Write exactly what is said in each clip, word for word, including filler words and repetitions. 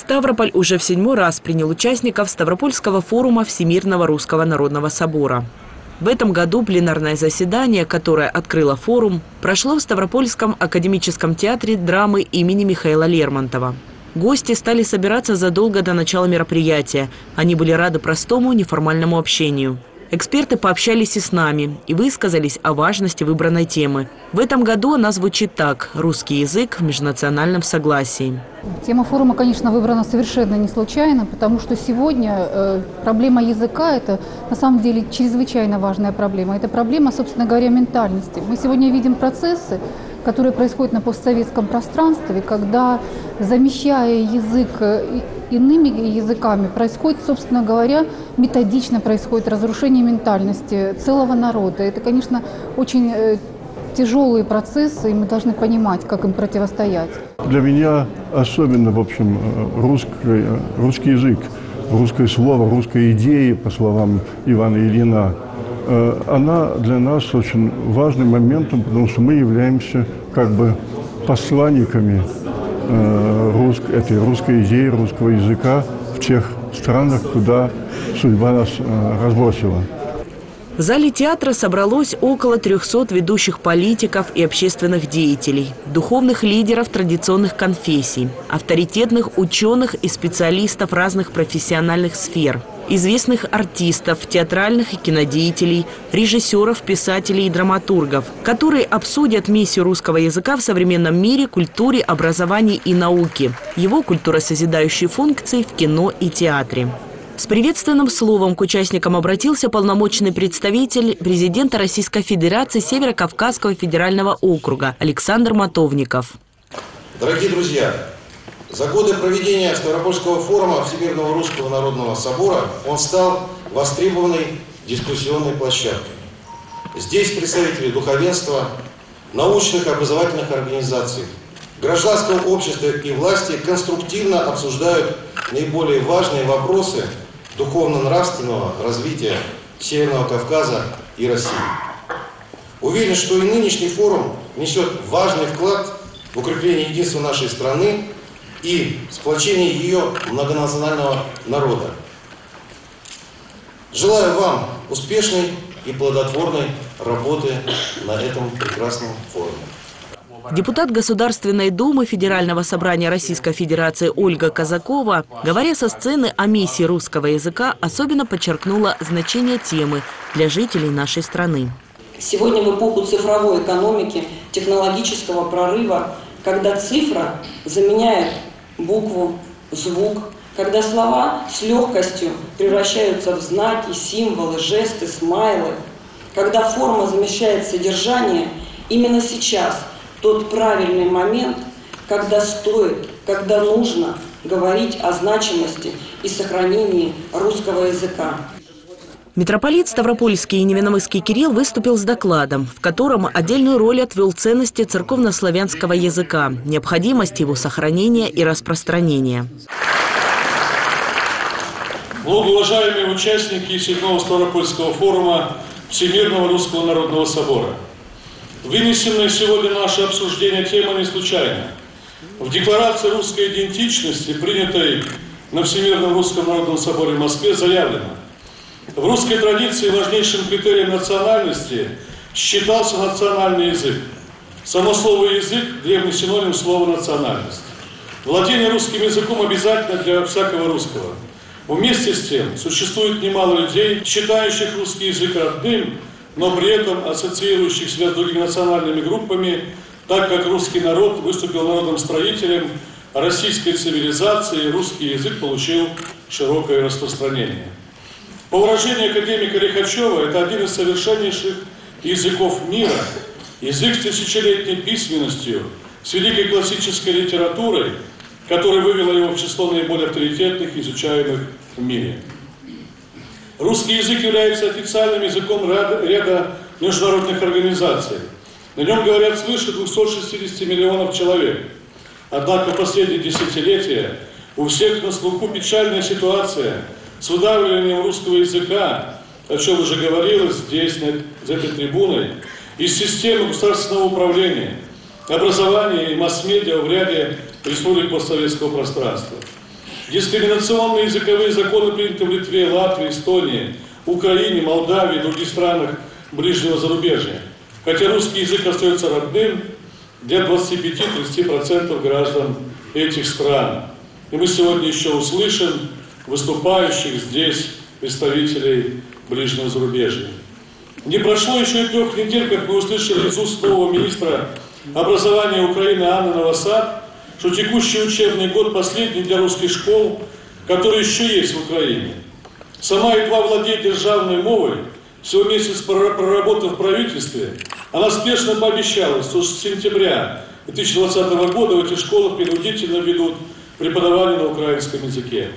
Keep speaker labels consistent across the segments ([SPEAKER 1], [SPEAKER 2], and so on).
[SPEAKER 1] Ставрополь уже в седьмой раз принял участников Ставропольского форума Всемирного Русского Народного Собора. В этом году пленарное заседание, которое открыло форум, прошло в Ставропольском академическом театре драмы имени Михаила Лермонтова. Гости стали собираться задолго до начала мероприятия. Они были рады простому неформальному общению. Эксперты пообщались и с нами и высказались о важности выбранной темы. В этом году она звучит так: «Русский язык в межнациональном согласии».
[SPEAKER 2] Тема форума, конечно, выбрана совершенно не случайно, потому что сегодня э, проблема языка – это на самом деле чрезвычайно важная проблема. Это проблема, собственно говоря, ментальности. Мы сегодня видим процессы, которые происходят на постсоветском пространстве, когда, замещая язык иными языками, происходит, собственно говоря, методично происходит разрушение ментальности целого народа. Это, конечно, очень э, тяжелые процессы, и мы должны понимать, как им противостоять.
[SPEAKER 3] Для меня особенно, в общем, русский, русский язык, русское слово, русская идея, по словам Ивана Ильина, она для нас очень важным моментом, потому что мы являемся как бы посланниками русской, этой русской идеи, русского языка в тех странах, куда судьба нас разбросила.
[SPEAKER 1] В зале театра собралось около трёхсот ведущих политиков и общественных деятелей, духовных лидеров традиционных конфессий, авторитетных ученых и специалистов разных профессиональных сфер, известных артистов, театральных и кинодеятелей, режиссеров, писателей и драматургов, которые обсудят миссию русского языка в современном мире, культуре, образовании и науке, его культуросозидающие функции в кино и театре. С приветственным словом к участникам обратился полномочный представитель президента Российской Федерации Северо-Кавказского федерального округа Александр Мотовников.
[SPEAKER 4] Дорогие друзья, за годы проведения Ставропольского форума Всемирного Русского Народного Собора он стал востребованной дискуссионной площадкой. Здесь представители духовенства, научных и образовательных организаций, гражданского общества и власти конструктивно обсуждают наиболее важные вопросы духовно-нравственного развития Северного Кавказа и России. Уверен, что и нынешний форум несет важный вклад в укрепление единства нашей страны и сплочение ее многонационального народа. Желаю вам успешной и плодотворной работы на этом прекрасном форуме.
[SPEAKER 1] Депутат Государственной Думы Федерального собрания Российской Федерации Ольга Казакова, говоря со сцены о миссии русского языка, особенно подчеркнула значение темы для жителей нашей страны.
[SPEAKER 5] Сегодня в эпоху цифровой экономики, технологического прорыва, когда цифра заменяет букву, звук, когда слова с легкостью превращаются в знаки, символы, жесты, смайлы, когда форма замещает содержание, именно сейчас тот правильный момент, когда стоит, когда нужно говорить о значимости и сохранении русского языка.
[SPEAKER 1] Митрополит Ставропольский и Невиномысский Кирилл выступил с докладом, в котором отдельную роль отвел ценности церковнославянского языка, необходимость его сохранения и распространения.
[SPEAKER 6] Многоуважаемые участники седьмого Ставропольского форума Всемирного Русского Народного Собора. Вынесенная сегодня наше обсуждение тема не случайна. В Декларации русской идентичности, принятой на Всемирном Русском Народном Соборе в Москве, заявлено: в русской традиции важнейшим критерием национальности считался национальный язык. Само слово «язык» – древний синоним слова «национальность». Владение русским языком обязательно для всякого русского. Вместе с тем существует немало людей, считающих русский язык родным, но при этом ассоциирующих себя с другими национальными группами, так как русский народ выступил народом-строителем российской цивилизации, русский язык получил широкое распространение. По выражению академика Лихачева, это один из совершеннейших языков мира, язык с тысячелетней письменностью, с великой классической литературой, которая вывела его в число наиболее авторитетных, изучаемых в мире. Русский язык является официальным языком ряда международных организаций. На нем говорят свыше двухсот шестидесяти миллионов человек. Однако в последние десятилетия у всех на слуху печальная ситуация с выдавливанием русского языка, о чем уже говорилось здесь, за этой трибуной, из системы государственного управления, образования и масс-медиа в ряде республик постсоветского пространства. Дискриминационные языковые законы приняты в Литве, Латвии, Эстонии, Украине, Молдавии и других странах ближнего зарубежья. Хотя русский язык остается родным для двадцати пяти-тридцати процентов граждан этих стран. И мы сегодня еще услышим выступающих здесь представителей ближнего зарубежья. Не прошло еще и трех недель, как мы услышали из уст нового министра образования Украины Анны Новосад, что текущий учебный год последний для русских школ, который еще есть в Украине. Сама едва владеет державной мовой, всего месяц проработав в правительстве, она спешно пообещала, что с сентября две тысячи двадцатого года в этих школах принудительно ведут преподавание на украинском языке.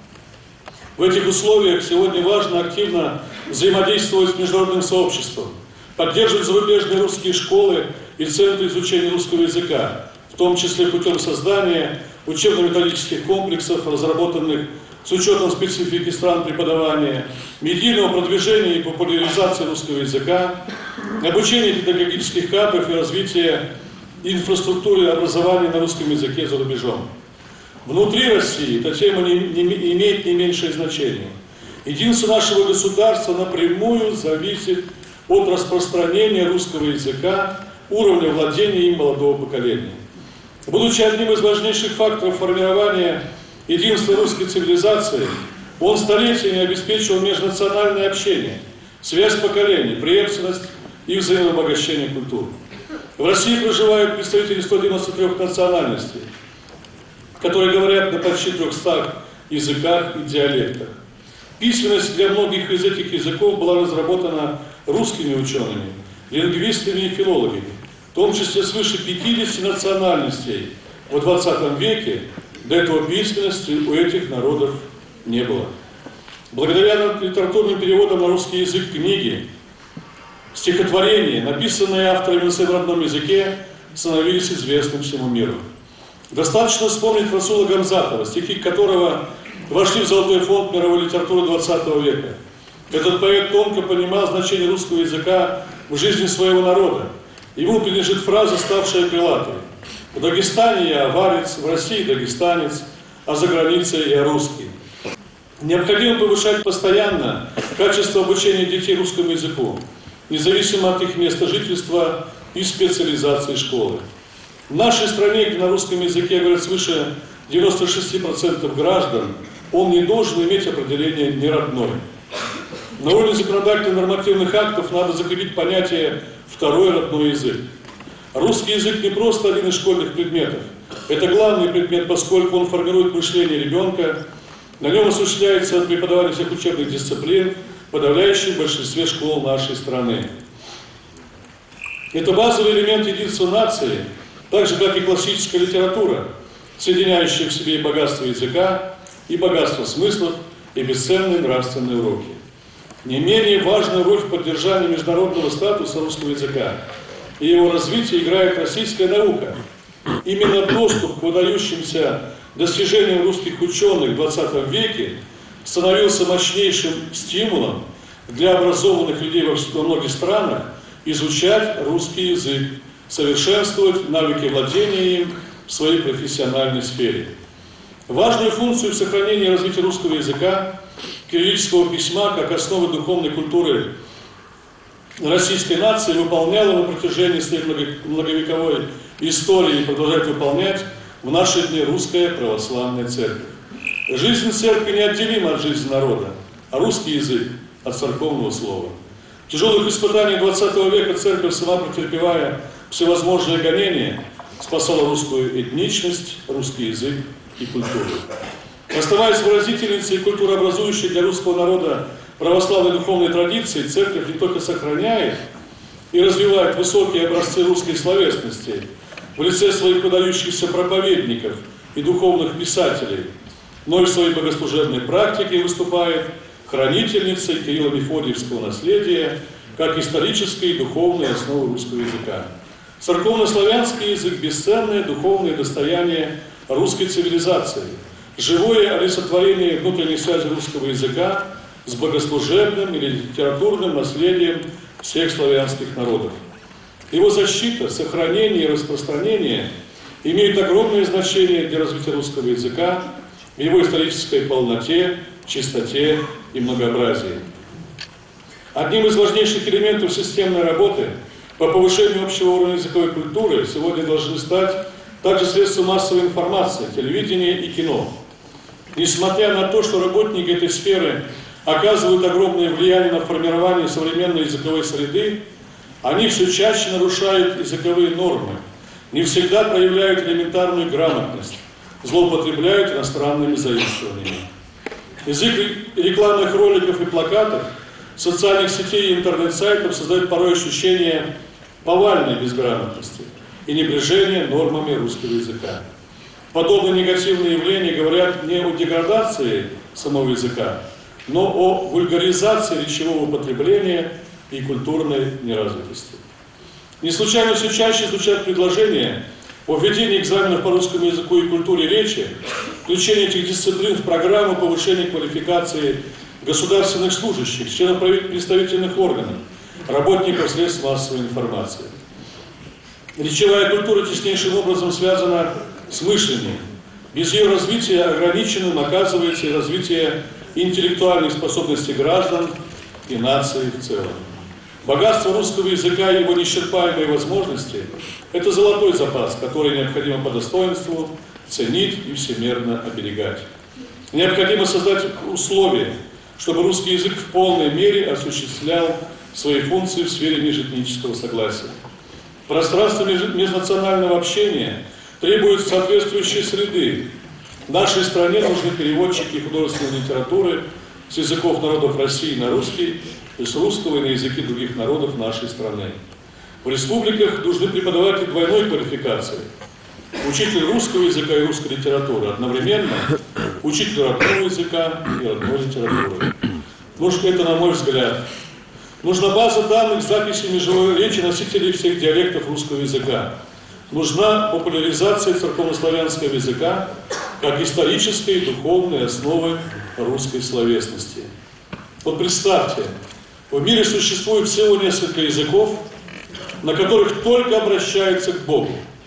[SPEAKER 6] В этих условиях сегодня важно активно взаимодействовать с международным сообществом, поддерживать зарубежные русские школы и центры изучения русского языка, в том числе путем создания учебно-методических комплексов, разработанных с учетом специфики стран преподавания, медийного продвижения и популяризации русского языка, обучения педагогических кадров и развития инфраструктуры образования на русском языке за рубежом. Внутри России эта тема не, не, имеет не меньшее значение. Единство нашего государства напрямую зависит от распространения русского языка, уровня владения им молодого поколения. Будучи одним из важнейших факторов формирования единства русской цивилизации, он столетиями обеспечивал межнациональное общение, связь поколений, преемственность и взаимообогащение культур. В России проживают представители ста девяноста трёх национальностей, которые говорят на почти трёхстах языках и диалектах. Письменность для многих из этих языков была разработана русскими учеными, лингвистами и филологами, в том числе свыше пятидесяти национальностей. В двадцатом веке до этого письменности у этих народов не было. Благодаря литературным переводам на русский язык книги, стихотворения, написанные авторами на своем родном языке, становились известны всему миру. Достаточно вспомнить Расула Гамзатова, стихи которого вошли в золотой фонд мировой литературы двадцатого века. Этот поэт тонко понимал значение русского языка в жизни своего народа. Ему принадлежит фраза, ставшая крылатой: «В Дагестане я аварец, в России дагестанец, а за границей я русский». Необходимо повышать постоянно качество обучения детей русскому языку, независимо от их места жительства и специализации школы. В нашей стране, где на русском языке говорят свыше девяноста шести процентов граждан, он не должен иметь определение «неродной». На уровне законодательных нормативных актов надо закрепить понятие «второй родной язык». Русский язык не просто один из школьных предметов. Это главный предмет, поскольку он формирует мышление ребенка. На нем осуществляется преподавание всех учебных дисциплин в подавляющем большинстве школ нашей страны. Это базовый элемент единства нации, так же, как и классическая литература, соединяющая в себе и богатство языка, и богатство смыслов, и бесценные нравственные уроки. Не менее важную роль в поддержании международного статуса русского языка и его развития играет российская наука. Именно доступ к выдающимся достижениям русских ученых в двадцатом веке становился мощнейшим стимулом для образованных людей во многих странах изучать русский язык, совершенствовать навыки владения им в своей профессиональной сфере. Важную функцию в сохранении и развитии русского языка, кириллического письма, как основы духовной культуры российской нации, выполняла на протяжении своей многовековой истории и продолжает выполнять в наши дни Русская Православная Церковь. Жизнь церкви неотделима от жизни народа, а русский язык от церковного слова. В тяжелых испытаниях двадцатого века церковь, сама претерпевая всевозможные гонения, спасала русскую этничность, русский язык и культуру. Оставаясь выразительницей и культурообразующей для русского народа православной духовной традиции, церковь не только сохраняет и развивает высокие образцы русской словесности в лице своих выдающихся проповедников и духовных писателей, но и в своей богослужебной практике выступает хранительницей Кирилло-Мефодиевского наследия как исторической и духовной основы русского языка. Церковно-славянский язык – бесценное духовное достояние русской цивилизации, живое олицетворение внутренней связи русского языка с богослужебным или литературным наследием всех славянских народов. Его защита, сохранение и распространение имеют огромное значение для развития русского языка в его исторической полноте, чистоте и многообразии. Одним из важнейших элементов системной работы по повышению общего уровня языковой культуры сегодня должны стать также средства массовой информации, телевидение и кино. Несмотря на то, что работники этой сферы оказывают огромное влияние на формирование современной языковой среды, они все чаще нарушают языковые нормы, не всегда проявляют элементарную грамотность, злоупотребляют иностранными заимствованиями. Язык рекламных роликов и плакатов, социальных сетей и интернет-сайтов создает порой ощущение повальной безграмотности и небрежения нормами русского языка. Подобные негативные явления говорят не о деградации самого языка, но о вульгаризации речевого употребления и культурной неразвитости. Не случайно все чаще звучат предложения о введении экзаменов по русскому языку и культуре речи, включении этих дисциплин в программу повышения квалификации государственных служащих, членов представительных органов, работников средств массовой информации. Речевая культура теснейшим образом связана с мышлением. Без ее развития ограниченным оказывается и развитие интеллектуальных способностей граждан и нации в целом. Богатство русского языка и его неисчерпаемые возможности – это золотой запас, который необходимо по достоинству ценить и всемерно оберегать. Необходимо создать условия, чтобы русский язык в полной мере осуществлял свои функции в сфере межэтнического согласия. Пространство межнационального общения требует соответствующей среды. В нашей стране нужны переводчики художественной литературы с языков народов России на русский и с русского и на языки других народов нашей страны. В республиках нужны преподаватели двойной квалификации. Учитель русского языка и русской литературы одновременно, учитель родного языка и родной литературы. Нужно это, на мой взгляд. Нужна база данных с записями живой речи носителей всех диалектов русского языка. Нужна популяризация церковнославянского языка как исторической и духовной основы русской словесности. Вот представьте, в мире существует всего несколько языков, на которых только обращаются к Богу.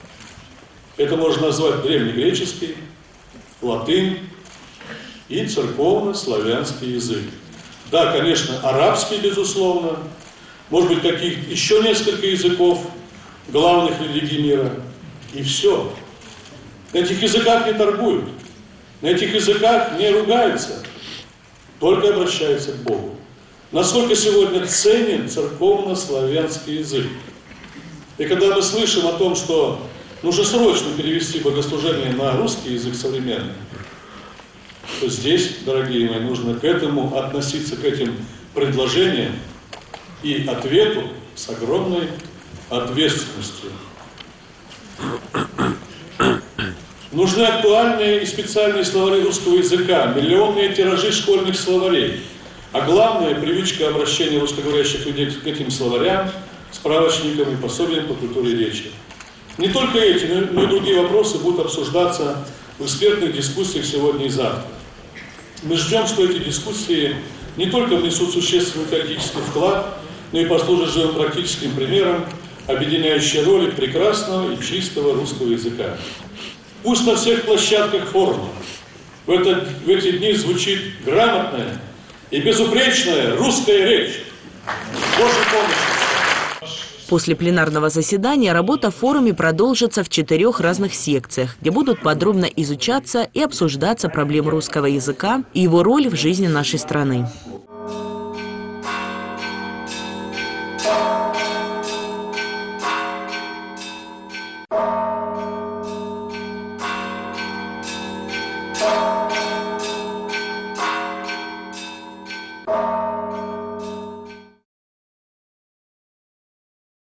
[SPEAKER 6] Это можно назвать древнегреческий, латынь и церковно-славянский язык. Да, конечно, арабский, безусловно, может быть, каких еще несколько языков, главных религий мира, и все. На этих языках не торгуют, на этих языках не ругаются, только обращаются к Богу. Насколько сегодня ценен церковно-славянский язык? И когда мы слышим о том, что нужно срочно перевести богослужение на русский язык современный, то здесь, дорогие мои, нужно к этому относиться, к этим предложениям и ответу с огромной ответственностью. Нужны актуальные и специальные словари русского языка, миллионные тиражи школьных словарей, а главное, привычка обращения русскоговорящих людей к этим словарям, справочникам и пособиям по культуре речи. Не только эти, но и другие вопросы будут обсуждаться в экспертных дискуссиях сегодня и завтра. Мы ждем, что эти дискуссии не только внесут существенный теоретический вклад, но и послужат живым практическим примером, объединяющей роли прекрасного и чистого русского языка. Пусть на всех площадках форума в, этот, в эти дни звучит грамотная и безупречная русская речь. Божьей помощи!
[SPEAKER 1] После пленарного заседания работа в форуме продолжится в четырех разных секциях, где будут подробно изучаться и обсуждаться проблемы русского языка и его роль в жизни нашей страны.